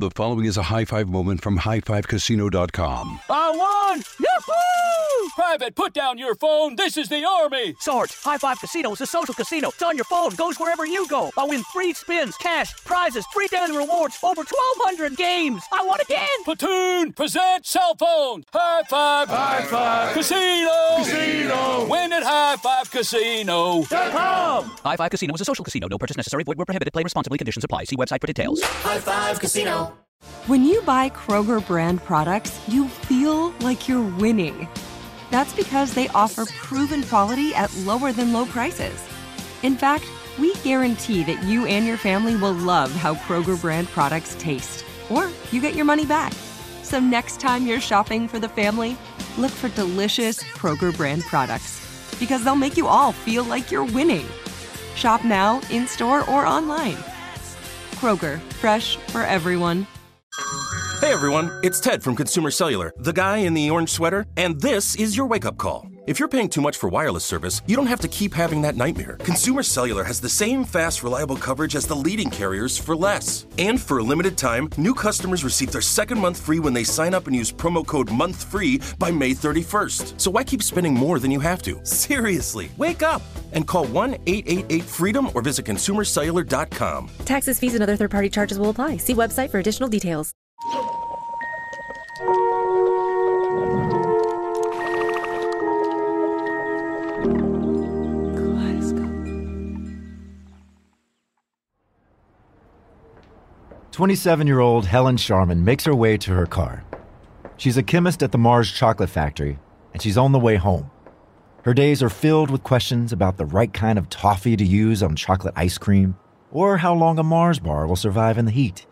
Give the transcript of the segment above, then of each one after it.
The following is a high-five moment from highfivecasino.com. I won! Yahoo! Private, put down your phone. This is the Army. Sarge, High Five Casino is a social casino. It's on your phone. Goes wherever you go. I win free spins, cash, prizes, free daily rewards, over 1,200 games. I won again. Platoon, present cell phone. High Five. High Five. Casino. Casino. Win at highfivecasino.com. High Five Casino is a social casino. No purchase necessary. Void where prohibited. Play responsibly. Conditions apply. See website for details. High Five Casino. When you buy Kroger brand products, you feel like you're winning. That's because they offer proven quality at lower than low prices. In fact, we guarantee that you and your family will love how Kroger brand products taste, or you get your money back. So next time you're shopping for the family, look for delicious Kroger brand products, because they'll make you all feel like you're winning. Shop now, in-store, or online. Kroger, fresh for everyone. Hey everyone, it's Ted from Consumer Cellular, the guy in the orange sweater, and this is your wake-up call. If you're paying too much for wireless service, you don't have to keep having that nightmare. Consumer Cellular has the same fast, reliable coverage as the leading carriers for less. And for a limited time, new customers receive their second month free when they sign up and use promo code MONTHFREE by May 31st. So why keep spending more than you have to? Seriously, wake up and call 1-888-FREEDOM or visit consumercellular.com. Taxes, fees, and other third-party charges will apply. See website for additional details. Glasgow. 27-year-old Helen Sharman makes her way to her car. She's a chemist at the Mars chocolate factory, and she's on the way home. Her days are filled with questions about the right kind of toffee to use on chocolate ice cream, or how long a Mars bar will survive in the heat.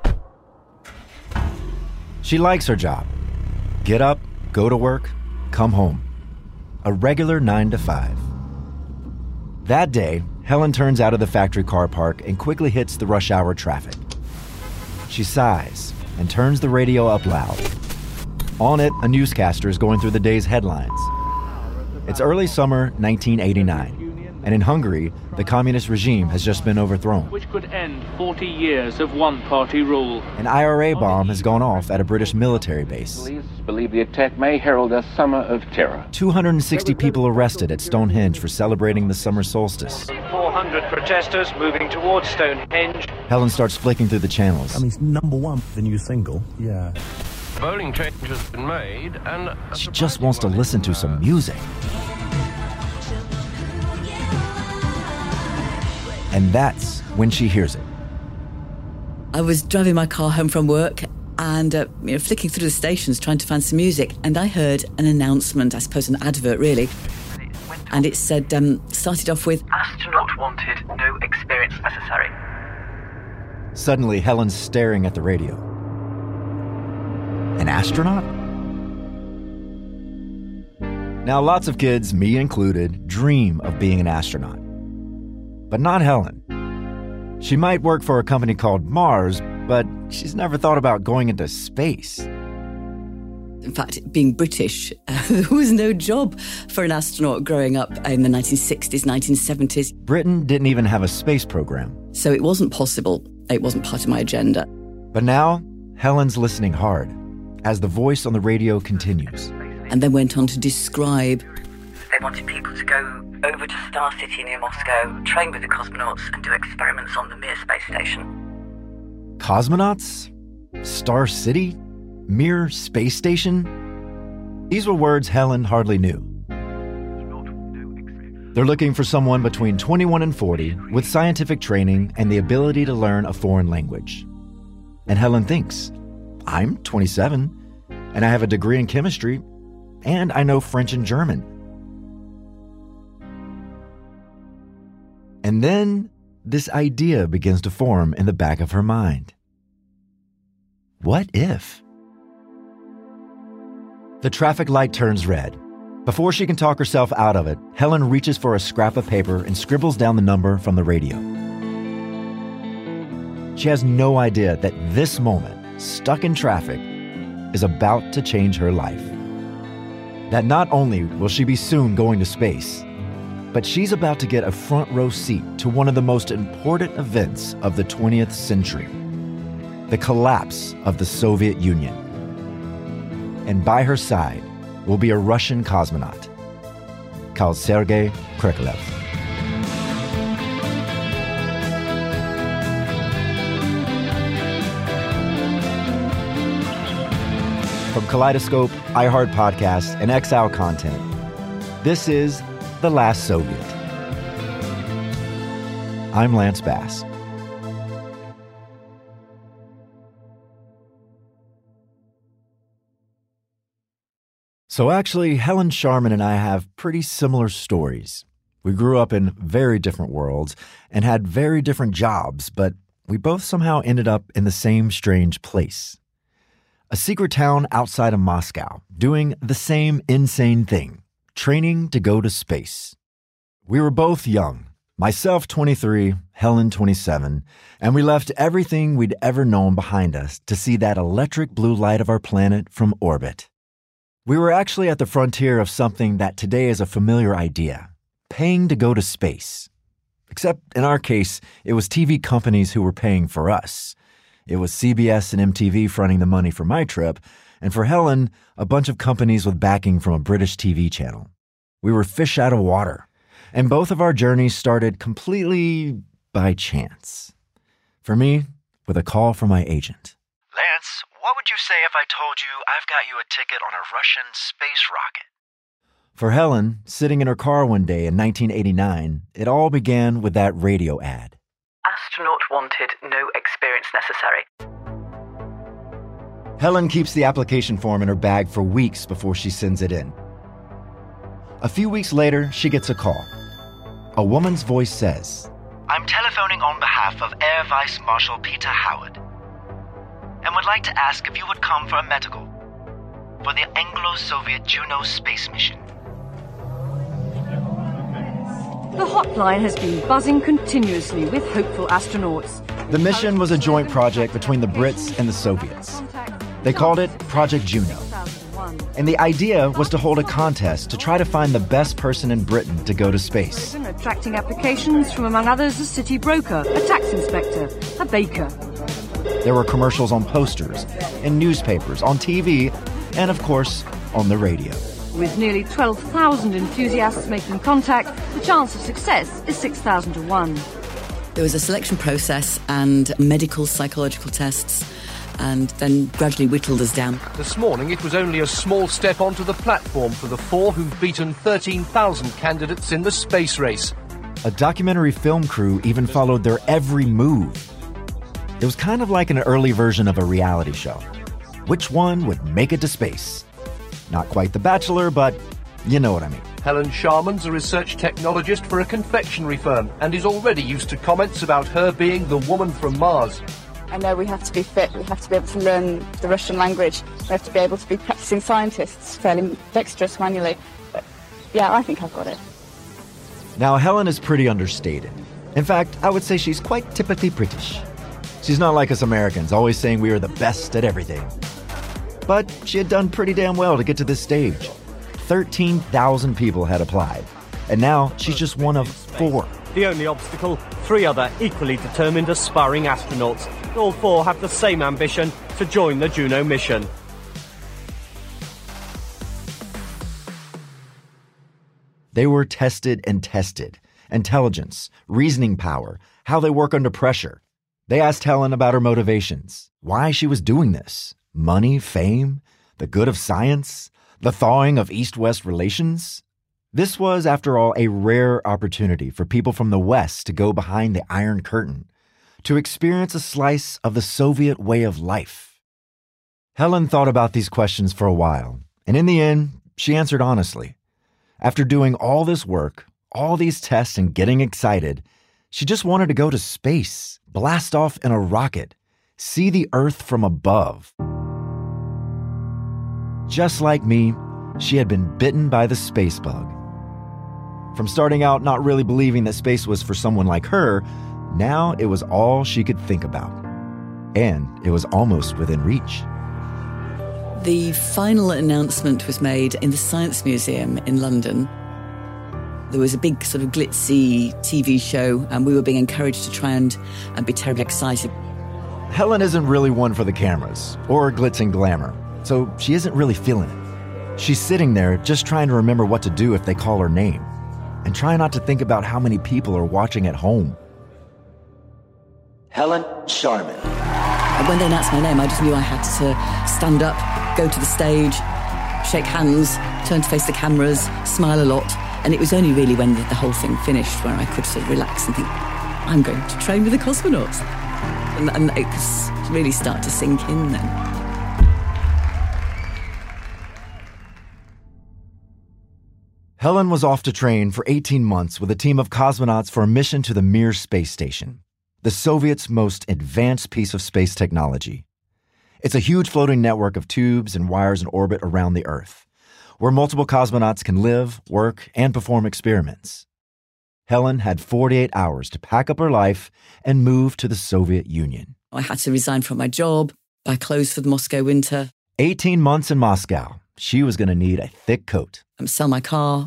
She likes her job. Get up, go to work, come home. A regular 9 to 5. That day, Helen turns out of the factory car park and quickly hits the rush hour traffic. She sighs and turns the radio up loud. On it, a newscaster is going through the day's headlines. It's early summer 1989. And in Hungary, the communist regime has just been overthrown. Which could end 40 years of one-party rule. An IRA bomb has gone off at a British military base. Police believe the attack may herald a summer of terror. 260 people arrested at Stonehenge for celebrating the summer solstice. 400 protesters moving towards Stonehenge. Helen starts flicking through the channels. I mean, it's #1, the new single. Yeah. Bowling change has been made, and she just wants to listen to some music. And that's when she hears it. I was driving my car home from work and flicking through the stations trying to find some music, and I heard an announcement, I suppose an advert really, and it said, started off with, "Astronaut wanted, no experience necessary." Suddenly, Helen's staring at the radio. An astronaut? Now, lots of kids, me included, dream of being an astronaut. But not Helen. She might work for a company called Mars, but she's never thought about going into space. In fact, being British, there was no job for an astronaut growing up in the 1960s, 1970s. Britain didn't even have a space program. So it wasn't possible. It wasn't part of my agenda. But now, Helen's listening hard as the voice on the radio continues. And then went on to describe. They wanted people to go over to Star City near Moscow, train with the cosmonauts, and do experiments on the Mir space station. Cosmonauts? Star City? Mir space station? These were words Helen hardly knew. They're looking for someone between 21 and 40 with scientific training and the ability to learn a foreign language. And Helen thinks, I'm 27, and I have a degree in chemistry, and I know French and German. And then this idea begins to form in the back of her mind. What if? The traffic light turns red. Before she can talk herself out of it, Helen reaches for a scrap of paper and scribbles down the number from the radio. She has no idea that this moment, stuck in traffic, is about to change her life. That not only will she be soon going to space, but she's about to get a front row seat to one of the most important events of the 20th century. the collapse of the Soviet Union. And by her side will be a Russian cosmonaut called Sergei Krikalev. From Kaleidoscope, iHeart Podcasts, and Exile Content, this is The Last Soviet. I'm Lance Bass. So actually, Helen Sharman and I have pretty similar stories. We grew up in very different worlds and had very different jobs, but we both somehow ended up in the same strange place. A secret town outside of Moscow, doing the same insane thing, training to go to space. We were both young, myself 23, Helen 27, and we left everything we'd ever known behind us to see that electric blue light of our planet from orbit. We were actually at the frontier of something that today is a familiar idea, paying to go to space. Except in our case, it was TV companies who were paying for us. It was CBS and MTV fronting the money for my trip, and for Helen, a bunch of companies with backing from a British TV channel. We were fish out of water, and both of our journeys started completely by chance. For me, with a call from my agent. Lance, what would you say if I told you I've got you a ticket on a Russian space rocket? For Helen, sitting in her car one day in 1989, it all began with that radio ad. Astronaut wanted, no experience necessary. Helen keeps the application form in her bag for weeks before she sends it in. A few weeks later, she gets a call. A woman's voice says, I'm telephoning on behalf of Air Vice Marshal Peter Howard, and would like to ask if you would come for a medical for the Anglo-Soviet Juno space mission. The hotline has been buzzing continuously with hopeful astronauts. The mission was a joint project between the Brits and the Soviets. They called it Project Juno. And the idea was to hold a contest to try to find the best person in Britain to go to space. Attracting applications from, among others, a city broker, a tax inspector, a baker. There were commercials on posters, in newspapers, on TV, and of course, on the radio. With nearly 12,000 enthusiasts making contact, the chance of success is 6,000 to 1. There was a selection process and medical psychological tests, and then gradually whittled us down. This morning it was only a small step onto the platform for the four who've beaten 13,000 candidates in the space race. A documentary film crew even followed their every move. It was kind of like an early version of a reality show. Which one would make it to space? Not quite The Bachelor, but you know what I mean. Helen Sharman's a research technologist for a confectionery firm and is already used to comments about her being the woman from Mars. I know we have to be fit, we have to be able to learn the Russian language, we have to be able to be practicing scientists, fairly dexterous manually. But yeah, I think I've got it. Now, Helen is pretty understated. In fact, I would say she's quite typically British. She's not like us Americans, always saying we are the best at everything. But she had done pretty damn well to get to this stage. 13,000 people had applied, and now she's just one of 4. The only obstacle, 3 other equally determined aspiring astronauts. All 4 have the same ambition to join the Juno mission. They were tested and tested. Intelligence, reasoning power, how they work under pressure. They asked Helen about her motivations, why she was doing this. Money, fame, the good of science, the thawing of East-West relations. This was, after all, a rare opportunity for people from the West to go behind the Iron Curtain, to experience a slice of the Soviet way of life. Helen thought about these questions for a while, and in the end, she answered honestly. After doing all this work, all these tests and getting excited, she just wanted to go to space, blast off in a rocket, see the Earth from above. Just like me, she had been bitten by the space bug. From starting out not really believing that space was for someone like her, now it was all she could think about. And it was almost within reach. The final announcement was made in the Science Museum in London. There was a big sort of glitzy TV show, and we were being encouraged to try and be terribly excited. Helen isn't really one for the cameras or glitz and glamour, so she isn't really feeling it. She's sitting there just trying to remember what to do if they call her name, and try not to think about how many people are watching at home. Helen Sharman. When they announced my name, I just knew I had to stand up, go to the stage, shake hands, turn to face the cameras, smile a lot. And it was only really when the whole thing finished where I could sort of relax and think, I'm going to train with the cosmonauts. And it could really start to sink in then. Helen was off to train for 18 months with a team of cosmonauts for a mission to the Mir space station, the Soviets' most advanced piece of space technology. It's a huge floating network of tubes and wires in orbit around the Earth, where multiple cosmonauts can live, work, and perform experiments. Helen had 48 hours to pack up her life and move to the Soviet Union. I had to resign from my job, buy clothes for the Moscow winter. 18 months in Moscow. She was going to need a thick coat. Sell my car,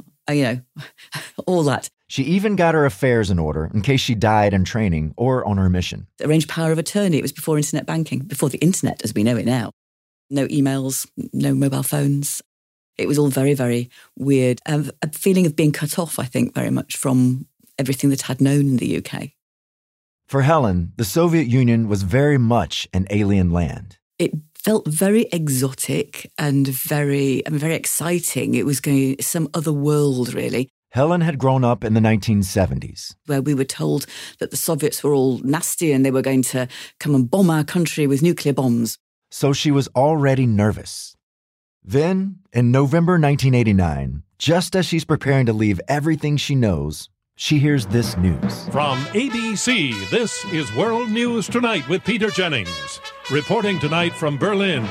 all that. She even got her affairs in order in case she died in training or on her mission. Arranged power of attorney. It was before internet banking, before the internet as we know it now. No emails, no mobile phones. It was all very, very weird. A feeling of being cut off, I think, very much from everything that I'd known in the UK. For Helen, the Soviet Union was very much an alien land. It felt very exotic and very exciting. It was going some other world, really. Helen had grown up in the 1970s, where we were told that the Soviets were all nasty and they were going to come and bomb our country with nuclear bombs. So she was already nervous. Then, in November 1989, just as she's preparing to leave everything she knows, she hears this news. From ABC, this is World News Tonight with Peter Jennings. Reporting tonight from Berlin.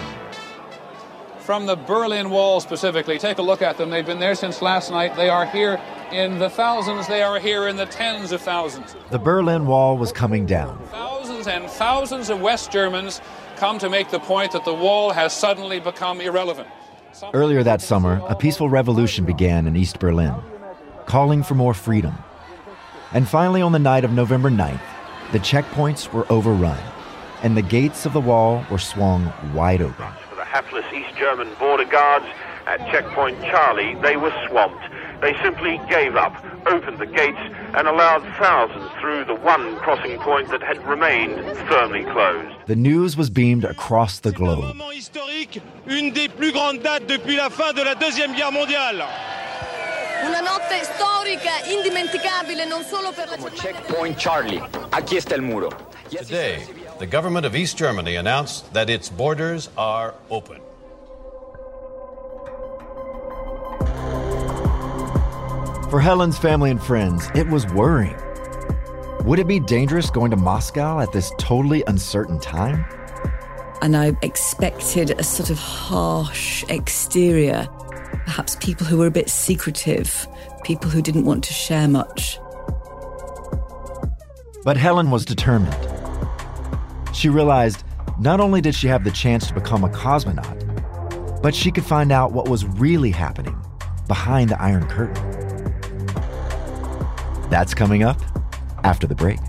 From the Berlin Wall specifically, take a look at them. They've been there since last night. They are here in the thousands. They are here in the tens of thousands. The Berlin Wall was coming down. Thousands and thousands of West Germans come to make the point that the wall has suddenly become irrelevant. Earlier that summer, a peaceful revolution began in East Berlin, calling for more freedom. And finally, on the night of November 9th, the checkpoints were overrun, and the gates of the wall were swung wide open. For the hapless East German border guards at checkpoint Charlie, they were swamped. They simply gave up, opened the gates, and allowed thousands through the one crossing point that had remained firmly closed. The news was beamed across the globe. Une des plus grandes dates depuis la fin de la Deuxième Guerre mondiale. Una notte storica, indimenticabile, non solo per la Germania. Checkpoint Charlie. Aquí está el muro. Today, the government of East Germany announced that its borders are open. For Helen's family and friends, it was worrying. Would it be dangerous going to Moscow at this totally uncertain time? And I expected a sort of harsh exterior. Perhaps people who were a bit secretive, people who didn't want to share much. But Helen was determined. She realized not only did she have the chance to become a cosmonaut, but she could find out what was really happening behind the Iron Curtain. That's coming up after the break.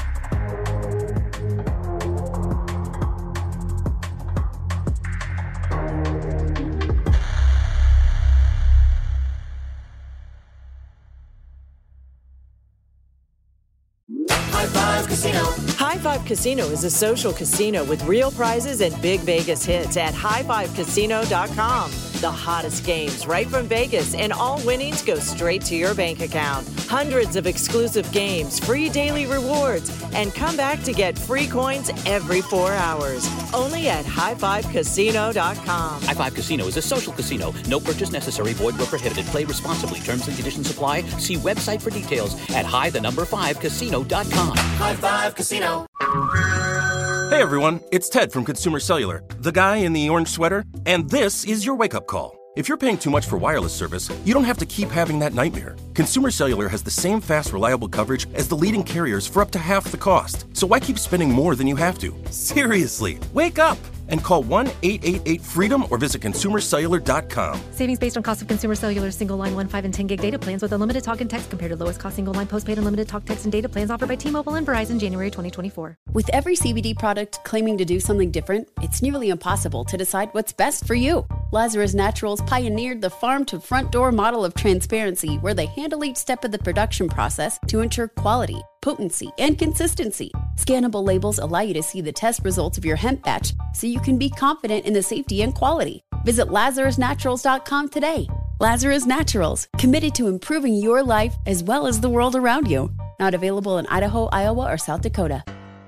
High Five Casino is a social casino with real prizes and big Vegas hits at highfivecasino.com. The hottest games right from Vegas, and all winnings go straight to your bank account. Hundreds of exclusive games, free daily rewards, and come back to get free coins every 4 hours. Only at highfivecasino.com. High Five Casino is a social casino. No purchase necessary. Void where prohibited. Play responsibly. Terms and conditions apply. See website for details at high5casino.com. High Five Casino. Hey everyone, it's Ted from Consumer Cellular, the guy in the orange sweater, and this is your wake-up call. If you're paying too much for wireless service, you don't have to keep having that nightmare. Consumer Cellular has the same fast, reliable coverage as the leading carriers for up to half the cost. So why keep spending more than you have to? Seriously, wake up! and call 1-888-FREEDOM or visit consumercellular.com. Savings based on cost of Consumer Cellular single line 1, 5, and 10 gig data plans with unlimited talk and text compared to lowest cost single line postpaid unlimited talk, text, and data plans offered by T-Mobile and Verizon January 2024. With every CBD product claiming to do something different, it's nearly impossible to decide what's best for you. Lazarus Naturals pioneered the farm-to-front-door model of transparency where they handle each step of the production process to ensure quality, potency, and consistency. Scannable labels allow you to see the test results of your hemp batch so you can be confident in the safety and quality. Visit LazarusNaturals.com today. Lazarus Naturals, committed to improving your life as well as the world around you. Not available in Idaho, Iowa, or South Dakota.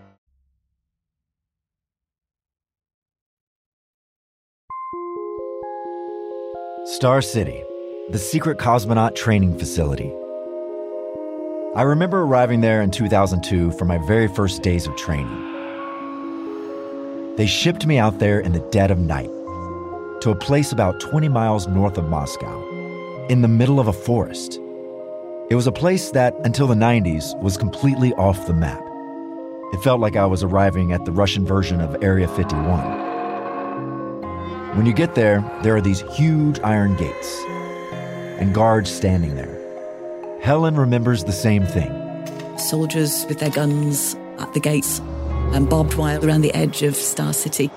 Star City, the secret cosmonaut training facility. I remember arriving there in 2002 for my very first days of training. They shipped me out there in the dead of night to a place about 20 miles north of Moscow, in the middle of a forest. It was a place that, until the 90s, was completely off the map. It felt like I was arriving at the Russian version of Area 51. When you get there are these huge iron gates and guards standing there. Helen remembers the same thing. Soldiers with their guns at the gates and barbed wire around the edge of Star City.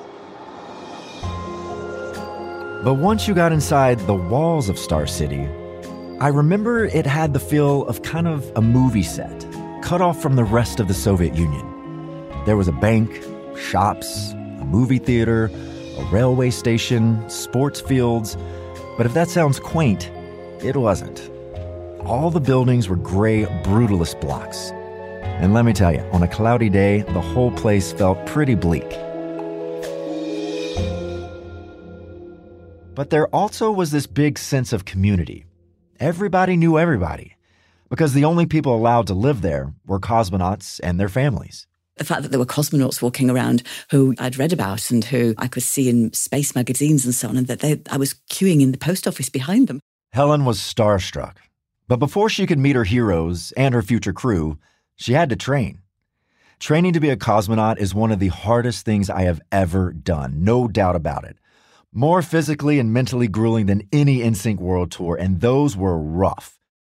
But once you got inside the walls of Star City, I remember it had the feel of kind of a movie set, cut off from the rest of the Soviet Union. There was a bank, shops, a movie theater, a railway station, sports fields. But if that sounds quaint, it wasn't. All the buildings were gray brutalist blocks. And let me tell you, on a cloudy day, the whole place felt pretty bleak. But there also was this big sense of community. Everybody knew everybody, because the only people allowed to live there were cosmonauts and their families. The fact that there were cosmonauts walking around who I'd read about and who I could see in space magazines and so on, and that I was queuing in the post office behind them. Helen was starstruck. But before she could meet her heroes and her future crew, she had to train. Training to be a cosmonaut is one of the hardest things I have ever done, no doubt about it. More physically and mentally grueling than any NSYNC World Tour, and those were rough.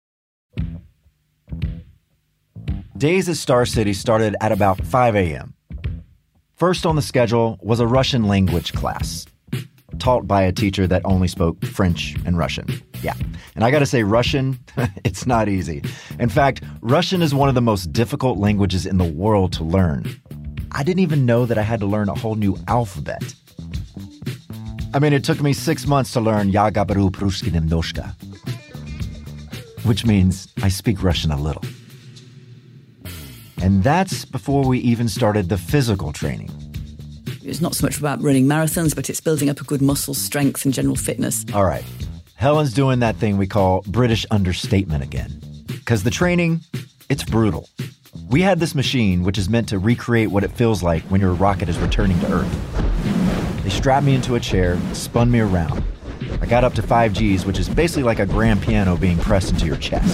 Days at Star City started at about 5 a.m. First on the schedule was a Russian language class, taught by a teacher that only spoke French and Russian. Yeah, and I gotta say, Russian, it's not easy. In fact, Russian is one of the most difficult languages in the world to learn. I didn't even know that I had to learn a whole new alphabet. I mean, it took me 6 months to learn Ya gabaru prushki nemnoshka, which means I speak Russian a little. And that's before we even started the physical training. It's not so much about running marathons, but it's building up a good muscle strength and general fitness. All right. Helen's doing that thing we call British understatement again. Because the training, it's brutal. We had this machine which is meant to recreate what it feels like when your rocket is returning to Earth. They strapped me into a chair, spun me around. I got up to 5 Gs, which is basically like a grand piano being pressed into your chest.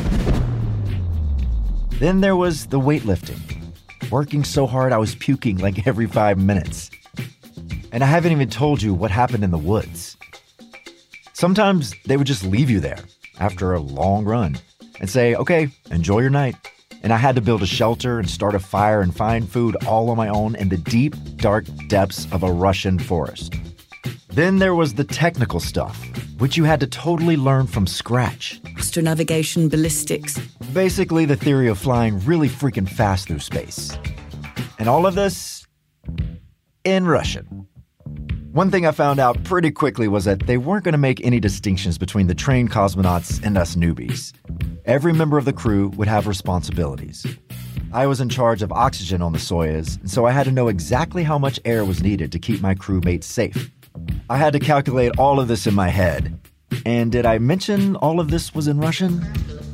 Then there was the weightlifting. Working so hard I was puking like every 5 minutes. And I haven't even told you what happened in the woods. Sometimes they would just leave you there after a long run and say, okay, enjoy your night. And I had to build a shelter and start a fire and find food all on my own in the deep, dark depths of a Russian forest. Then there was the technical stuff, which you had to totally learn from scratch. Astronavigation, ballistics. Basically the theory of flying really freaking fast through space. And all of this in Russian. One thing I found out pretty quickly was that they weren't going to make any distinctions between the trained cosmonauts and us newbies. Every member of the crew would have responsibilities. I was in charge of oxygen on the Soyuz, and so I had to know exactly how much air was needed to keep my crewmates safe. I had to calculate all of this in my head. And did I mention all of this was in Russian?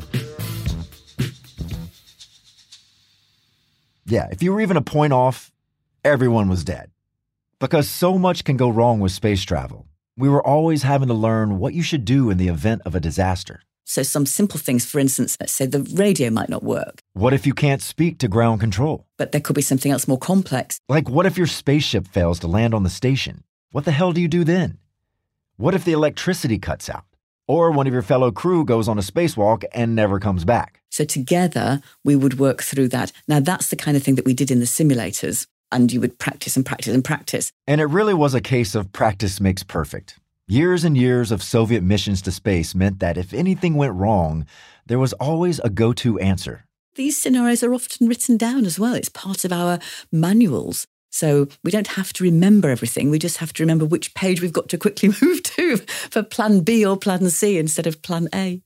Yeah, if you were even a point off, everyone was dead. Because so much can go wrong with space travel. We were always having to learn what you should do in the event of a disaster. So some simple things, for instance, let's say the radio might not work. What if you can't speak to ground control? But there could be something else more complex. Like, what if your spaceship fails to land on the station? What the hell do you do then? What if the electricity cuts out? Or one of your fellow crew goes on a spacewalk and never comes back? So together, we would work through that. Now, that's the kind of thing that we did in the simulators. And you would practice and practice and practice. And it really was a case of practice makes perfect. Years and years of Soviet missions to space meant that if anything went wrong, there was always a go-to answer. These scenarios are often written down as well. It's part of our manuals. So we don't have to remember everything. We just have to remember which page we've got to quickly move to for plan B or plan C instead of plan A.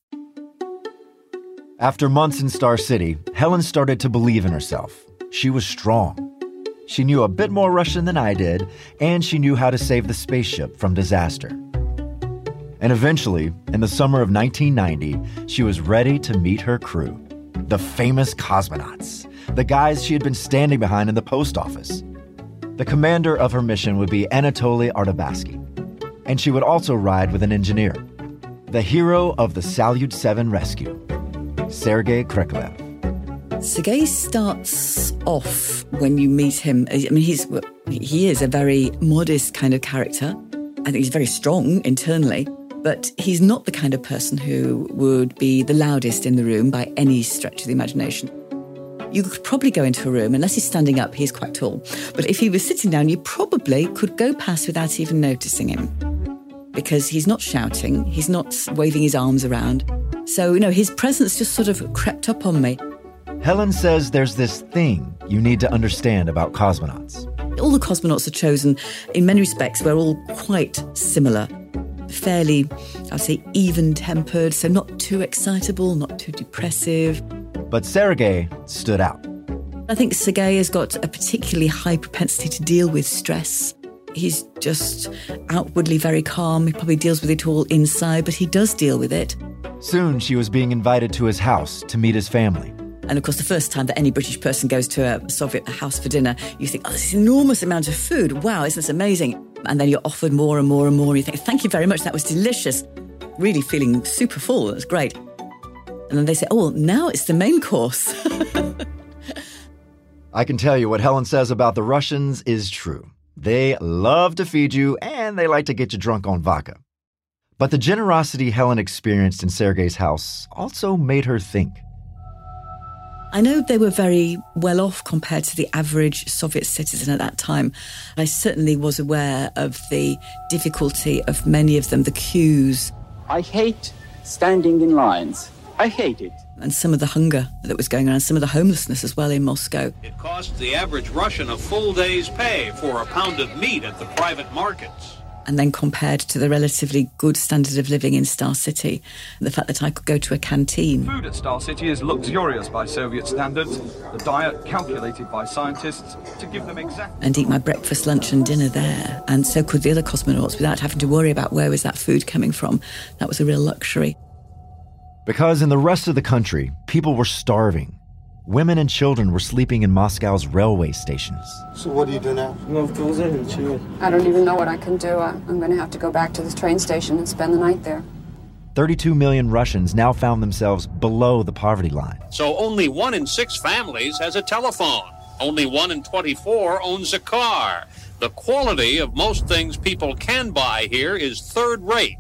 After months in Star City, Helen started to believe in herself. She was strong. She knew a bit more Russian than I did, and she knew how to save the spaceship from disaster. And eventually, in the summer of 1990, she was ready to meet her crew, the famous cosmonauts, the guys she had been standing behind in the post office. The commander of her mission would be Anatoly Artabasky, and she would also ride with an engineer, the hero of the Salyut 7 rescue, Sergei Krikalev. Sergei starts off when you meet him. I mean, he is a very modest kind of character. I think he's very strong internally, but he's not the kind of person who would be the loudest in the room by any stretch of the imagination. You could probably go into a room, unless he's standing up, he's quite tall. But if he was sitting down, you probably could go past without even noticing him. Because he's not shouting, he's not waving his arms around. So, his presence just sort of crept up on me. Helen says there's this thing you need to understand about cosmonauts. All the cosmonauts are chosen, in many respects, we're all quite similar. Fairly, I'd say, even-tempered, so not too excitable, not too depressive. But Sergei stood out. I think Sergei has got a particularly high propensity to deal with stress. He's just outwardly very calm. He probably deals with it all inside, but he does deal with it. Soon, she was being invited to his house to meet his family. And of course, the first time that any British person goes to a Soviet house for dinner, you think, oh, this enormous amount of food. Wow, isn't this amazing? And then you're offered more and more and more. And you think, thank you very much. That was delicious. Really feeling super full. That's great. And then they say, oh, well, now it's the main course. I can tell you what Helen says about the Russians is true. They love to feed you, and they like to get you drunk on vodka. But the generosity Helen experienced in Sergei's house also made her think. I know they were very well off compared to the average Soviet citizen at that time. I certainly was aware of the difficulty of many of them, the queues. I hate standing in lines. I hate it. And some of the hunger that was going on, some of the homelessness as well in Moscow. It costs the average Russian a full day's pay for a pound of meat at the private markets. And then compared to the relatively good standard of living in Star City, the fact that I could go to a canteen. Food at Star City is luxurious by Soviet standards, the diet calculated by scientists to give them exact... And eat my breakfast, lunch and dinner there. And so could the other cosmonauts without having to worry about where was that food coming from. That was a real luxury. Because in the rest of the country, people were starving. Women and children were sleeping in Moscow's railway stations. So what do you do now? I don't even know what I can do. I'm going to have to go back to the train station and spend the night there. 32 million Russians now found themselves below the poverty line. So only 1 in 6 families has a telephone. Only 1 in 24 owns a car. The quality of most things people can buy here is third rate.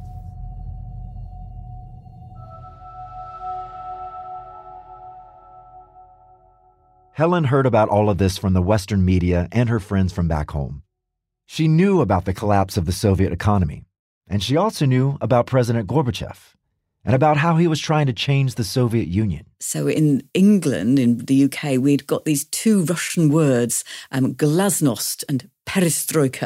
Helen heard about all of this from the Western media and her friends from back home. She knew about the collapse of the Soviet economy, and she also knew about President Gorbachev and about how he was trying to change the Soviet Union. So in England, in the UK, we'd got these 2 Russian words, glasnost and perestroika.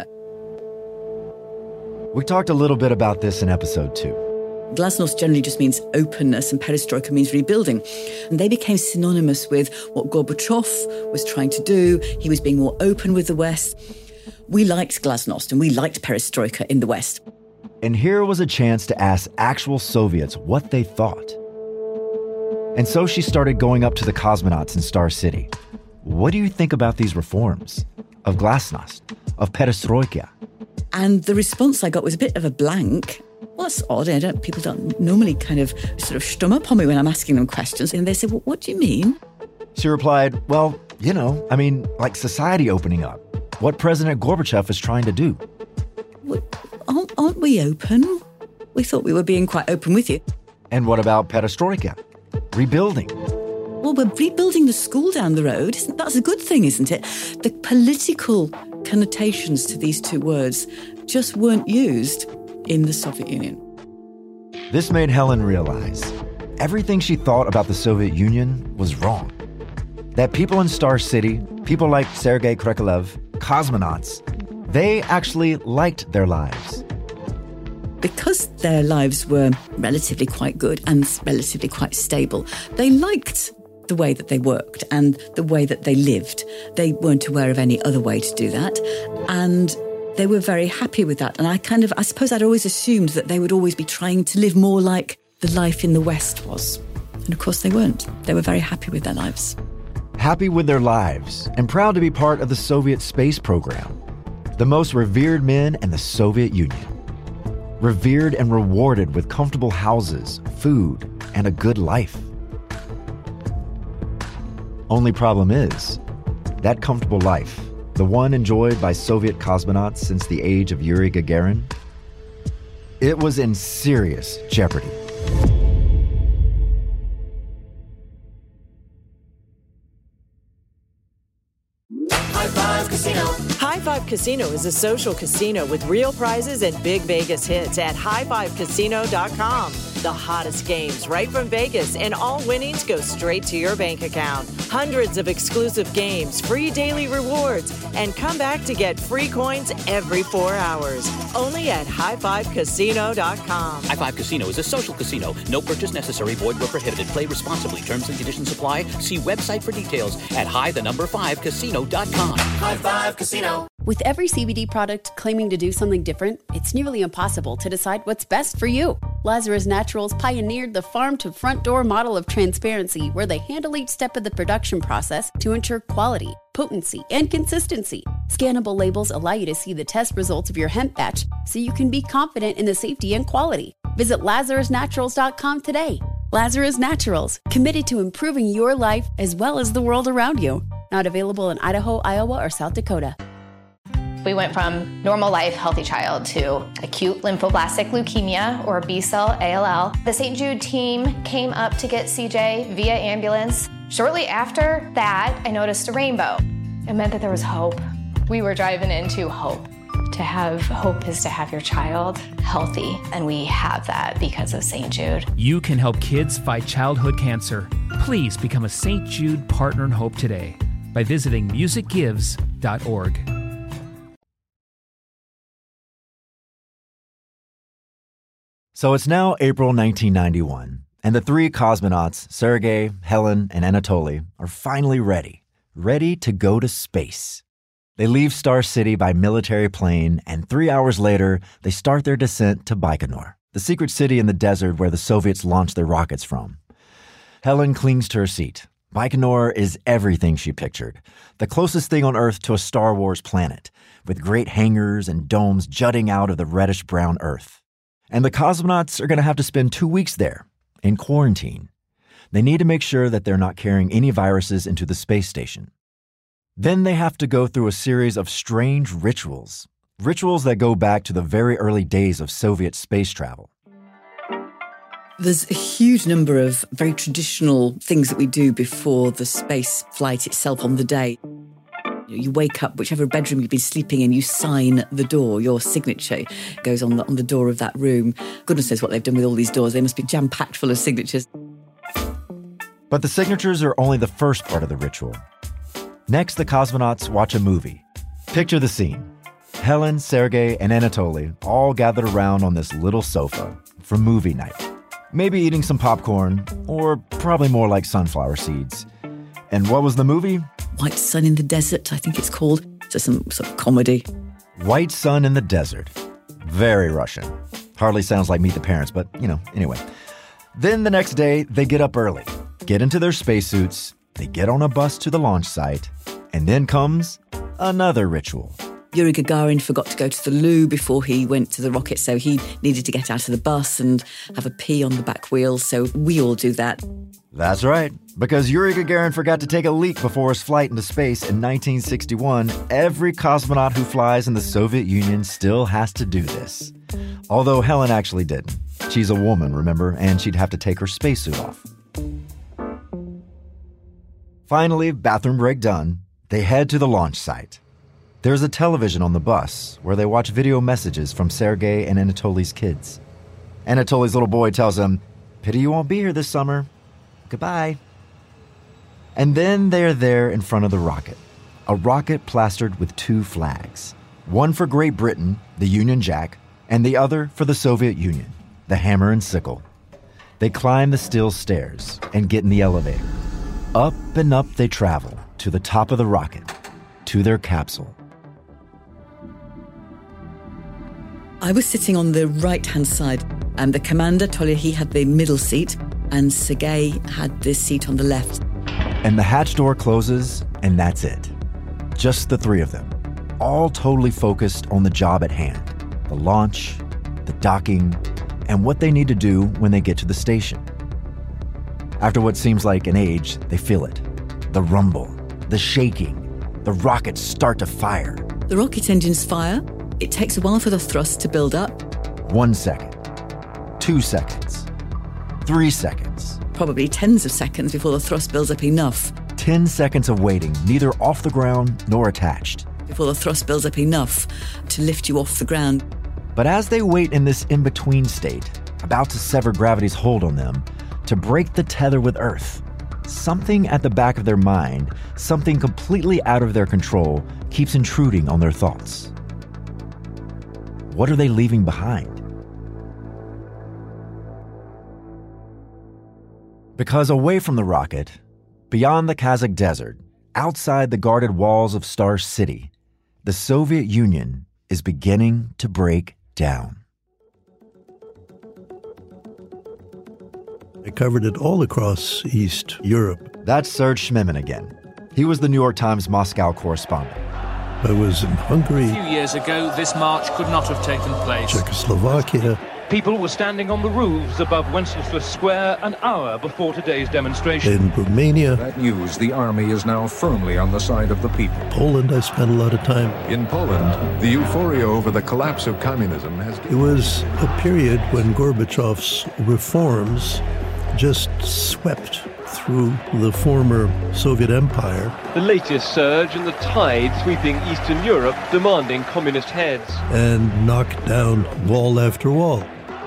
We talked a little bit about this in episode 2. Glasnost generally just means openness and perestroika means rebuilding. And they became synonymous with what Gorbachev was trying to do. He was being more open with the West. We liked glasnost and we liked perestroika in the West. And here was a chance to ask actual Soviets what they thought. And so she started going up to the cosmonauts in Star City. What do you think about these reforms? Of glasnost? Of perestroika? And the response I got was a bit of a blank. well, that's odd. People don't normally kind of sort of stum up on me when I'm asking them questions. And they say, well, what do you mean? She replied, well, like society opening up. What President Gorbachev is trying to do. Aren't we open? We thought we were being quite open with you. And what about perestroika? Rebuilding. Well, we're rebuilding the school down the road. That's a good thing, isn't it? The political connotations to these two words just weren't used in the Soviet Union. This made Helen realize everything she thought about the Soviet Union was wrong. That people in Star City, people like Sergei Krikalev, cosmonauts, they actually liked their lives. Because their lives were relatively quite good and relatively quite stable, they liked the way that they worked and the way that they lived. They weren't aware of any other way to do that. And they were very happy with that. And I suppose I'd always assumed that they would always be trying to live more like the life in the West was. And of course they weren't. They were very happy with their lives. Happy with their lives and proud to be part of the Soviet space program. The most revered men in the Soviet Union. Revered and rewarded with comfortable houses, food, and a good life. Only problem is, that comfortable life, the one enjoyed by Soviet cosmonauts since the age of Yuri Gagarin, it was in serious jeopardy. High Five Casino. High Five Casino is a social casino with real prizes and big Vegas hits at highfivecasino.com. The hottest games right from Vegas, and all winnings go straight to your bank account. Hundreds of exclusive games, free daily rewards, and come back to get free coins every 4 hours. Only at highfivecasino.com. High Five Casino is a social casino. No purchase necessary. Void where prohibited. Play responsibly. Terms and conditions apply. See website for details at high5casino.com. High Five Casino. With every CBD product claiming to do something different, it's nearly impossible to decide what's best for you. Lazarus Naturals pioneered the farm-to-front-door model of transparency, where they handle each step of the production process to ensure quality, potency, and consistency. Scannable labels allow you to see the test results of your hemp batch, so you can be confident in the safety and quality. Visit LazarusNaturals.com today. Lazarus Naturals, committed to improving your life as well as the world around you. Not available in Idaho, Iowa, or South Dakota. We went from normal life, healthy child to acute lymphoblastic leukemia, or B-cell ALL. The St. Jude team came up to get CJ via ambulance. Shortly after that, I noticed a rainbow. It meant that there was hope. We were driving into hope. To have hope is to have your child healthy, and we have that because of St. Jude. You can help kids fight childhood cancer. Please become a St. Jude Partner in Hope today by visiting musicgives.org. So it's now April 1991, and the three cosmonauts, Sergei, Helen, and Anatoly, are finally ready to go to space. They leave Star City by military plane, and 3 hours later, they start their descent to Baikonur, the secret city in the desert where the Soviets launched their rockets from. Helen clings to her seat. Baikonur is everything she pictured, the closest thing on Earth to a Star Wars planet, with great hangars and domes jutting out of the reddish-brown Earth. And the cosmonauts are going to have to spend 2 weeks there, in quarantine. They need to make sure that they're not carrying any viruses into the space station. Then they have to go through a series of strange rituals that go back to the very early days of Soviet space travel. There's a huge number of very traditional things that we do before the space flight itself on the day. You wake up, whichever bedroom you've been sleeping in, you sign the door. Your signature goes on the door of that room. Goodness knows what they've done with all these doors. They must be jam-packed full of signatures. But the signatures are only the first part of the ritual. Next, the cosmonauts watch a movie. Picture the scene. Helen, Sergei, and Anatoly all gathered around on this little sofa for movie night. Maybe eating some popcorn, or probably more like sunflower seeds. And what was the movie? White Sun in the Desert, I think it's called. So some sort of comedy. White Sun in the Desert. Very Russian. Hardly sounds like Meet the Parents, but, anyway. Then the next day, they get up early, get into their spacesuits, they get on a bus to the launch site, and then comes another ritual. Yuri Gagarin forgot to go to the loo before he went to the rocket, so he needed to get out of the bus and have a pee on the back wheel, so we all do that. That's right. Because Yuri Gagarin forgot to take a leak before his flight into space in 1961, every cosmonaut who flies in the Soviet Union still has to do this. Although Helen actually didn't. She's a woman, remember, and she'd have to take her spacesuit off. Finally, bathroom break done, they head to the launch site. There's a television on the bus where they watch video messages from Sergei and Anatoly's kids. Anatoly's little boy tells him, "Pity you won't be here this summer. Goodbye." And then they're there in front of the rocket. A rocket plastered with two flags. One for Great Britain, the Union Jack, and the other for the Soviet Union, the hammer and sickle. They climb the steel stairs and get in the elevator. Up and up they travel to the top of the rocket, to their capsule. I was sitting on the right-hand side, and the commander, Tolya, he had the middle seat, and Sergei had the seat on the left. And the hatch door closes, and that's it. Just the three of them, all totally focused on the job at hand, the launch, the docking, and what they need to do when they get to the station. After what seems like an age, they feel it. The rumble, the shaking, the rockets start to fire. The rocket engines fire. It takes a while for the thrust to build up. 1 second, 2 seconds, 3 seconds. Probably tens of seconds before the thrust builds up enough. 10 seconds of waiting, neither off the ground nor attached. Before the thrust builds up enough to lift you off the ground. But as they wait in this in-between state, about to sever gravity's hold on them, to break the tether with Earth, something at the back of their mind, something completely out of their control, keeps intruding on their thoughts. What are they leaving behind? Because away from the rocket, beyond the Kazakh desert, outside the guarded walls of Star City, the Soviet Union is beginning to break down. I covered it all across East Europe. That's Serge Schmemann again. He was the New York Times Moscow correspondent. I was in Hungary. A few years ago, this march could not have taken place. Czechoslovakia. People were standing on the roofs above Wenceslas Square an hour before today's demonstration. In Romania. That news, the army is now firmly on the side of the people. Poland, I spent a lot of time. In Poland, the euphoria over the collapse of communism has... It was a period when Gorbachev's reforms just swept through the former Soviet Empire. The latest surge and the tide sweeping Eastern Europe, demanding communist heads. And knocked down wall after wall.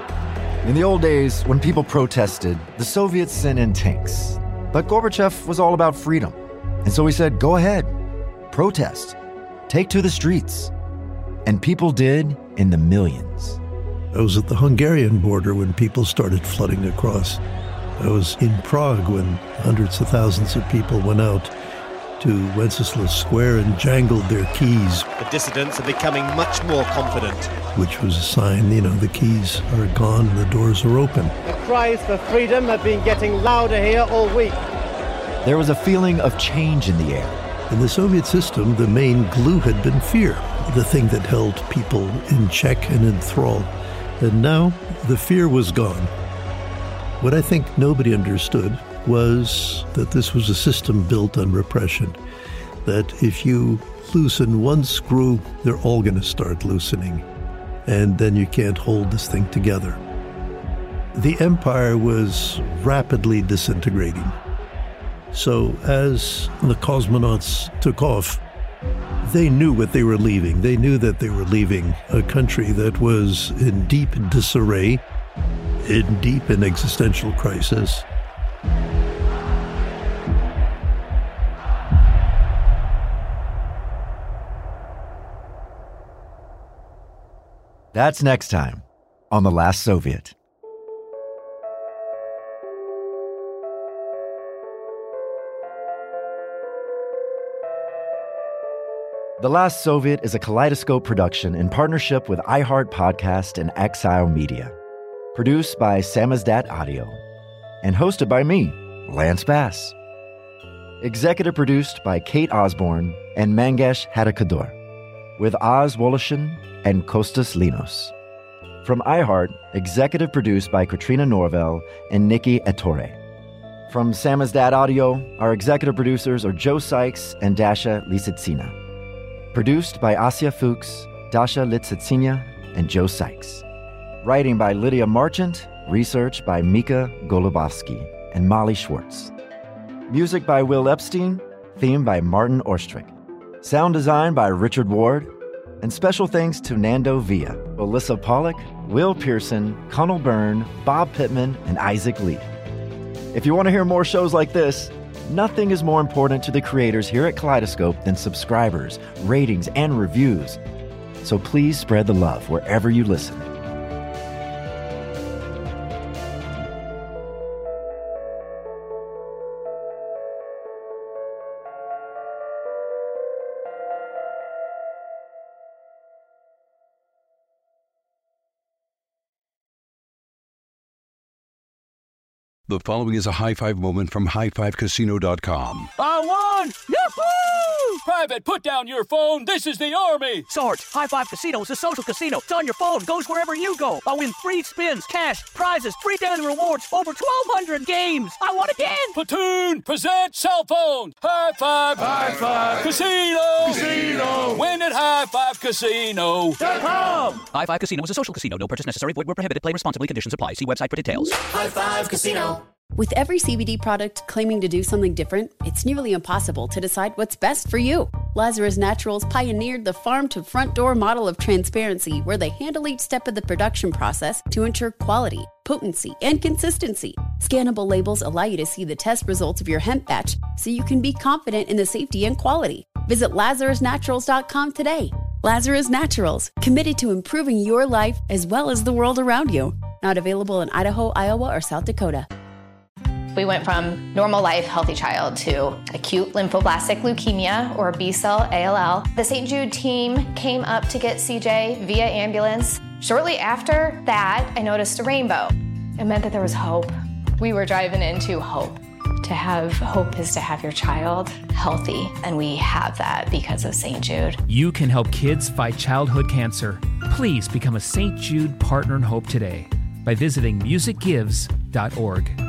In the old days, when people protested, the Soviets sent in tanks. But Gorbachev was all about freedom. And so he said, go ahead, protest, take to the streets. And people did in the millions. I was at the Hungarian border when people started flooding across. I was in Prague when hundreds of thousands of people went out to Wenceslas Square and jangled their keys. The dissidents are becoming much more confident. Which was a sign, the keys are gone, the doors are open. The cries for freedom have been getting louder here all week. There was a feeling of change in the air. In the Soviet system, the main glue had been fear, the thing that held people in check and in thrall. And now the fear was gone. What I think nobody understood was that this was a system built on repression, that if you loosen one screw, they're all going to start loosening, and then you can't hold this thing together. The empire was rapidly disintegrating. So as the cosmonauts took off, they knew what they were leaving. They knew that they were leaving a country that was in deep disarray, in deep and existential crisis. That's next time on The Last Soviet. The Last Soviet is a Kaleidoscope production in partnership with iHeart Podcast and Exile Media. Produced by Samizdat Audio and hosted by me, Lance Bass. Executive produced by Kate Osborne and Mangesh Hadakador. with Oz Woloshin and Kostas Linos. From iHeart, executive produced by Katrina Norvell and Nikki Ettore. From Samizdat Audio, our executive producers are Joe Sykes and Dasha Lisitsina. Produced by Asya Fuchs, Dasha Lisitsina, and Joe Sykes. Writing by Lydia Marchant, research by Mika Golubowski and Molly Schwartz. Music by Will Epstein, theme by Martin Orstrick. Sound design by Richard Ward, and special thanks to Nando Villa, Alyssa Pollock, Will Pearson, Connell Byrne, Bob Pittman, and Isaac Lee. If you want to hear more shows like this, nothing is more important to the creators here at Kaleidoscope than subscribers, ratings, and reviews. So please spread the love wherever you listen. The following is a high-five moment from highfivecasino.com. I won! Yahoo! Private, put down your phone. This is the Army. Sarge, High Five Casino is a social casino. It's on your phone. Goes wherever you go. I win free spins, cash, prizes, free daily rewards, over 1,200 games. I won again. Platoon, present cell phone. High Five. High Five. Casino. Casino. Win at highfivecasino.com. High Five Casino is a social casino. No purchase necessary. Void where prohibited. Play responsibly. Conditions apply. See website for details. High Five Casino. With every CBD product claiming to do something different, it's nearly impossible to decide what's best for you. Lazarus Naturals pioneered the farm-to-front-door model of transparency, where they handle each step of the production process to ensure quality, potency, and consistency. Scannable labels allow you to see the test results of your hemp batch, so you can be confident in the safety and quality. Visit LazarusNaturals.com today. Lazarus Naturals, committed to improving your life as well as the world around you. Not available in Idaho, Iowa, or South Dakota. We went from normal life, healthy child to acute lymphoblastic leukemia, or B-cell ALL. The St. Jude team came up to get CJ via ambulance. Shortly after that, I noticed a rainbow. It meant that there was hope. We were driving into hope. To have hope is to have your child healthy, and we have that because of St. Jude. You can help kids fight childhood cancer. Please become a St. Jude Partner in Hope today by visiting musicgives.org.